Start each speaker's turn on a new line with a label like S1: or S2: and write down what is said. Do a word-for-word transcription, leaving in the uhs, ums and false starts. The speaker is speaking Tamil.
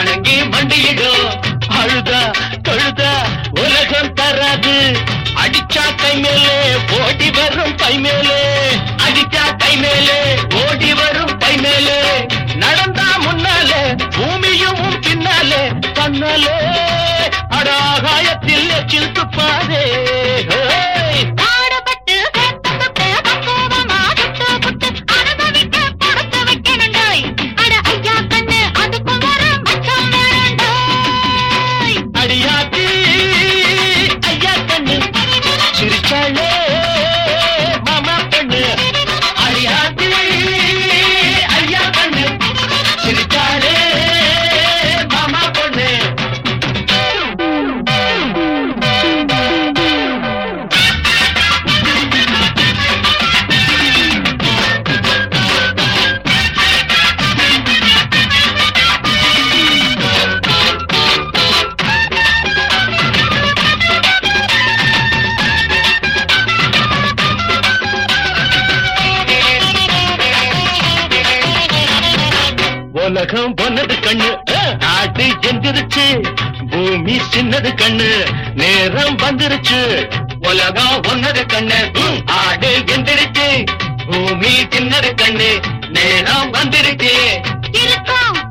S1: வணங்கி மண்டியிடும். அழுதா தொழுதா உலகம் தராது. அடிச்சா கை மேலே ஓடி வரும் பை மேலே. அடிச்சா கை மேலே ஓடி வரும் பை மேலே. நடந்தா முன்னாலே பூமியும் பின்னாலே. தன்னாலே அடாகாயத்தில் எச்சில் துப்பாதே. அடியாத்தி ஐயா கண்ணு சிரிச்சாலே மாமா கண்ணு. அடியாத்தி ஐயா கண்ணு சிரிச்சாலே மாமா பொண்ணு. உலகம் பொன்னது கண்ணு ஆட்டு எந்திருச்சு. பூமி சின்னது கண்ணு நேரம் வந்துருச்சு. உலகம் ஒன்னது கண்ணு ஆடு எந்திருச்சு. பூமி சின்னது கண்ணு நேரம் வந்துருச்சு.
S2: இருக்கும்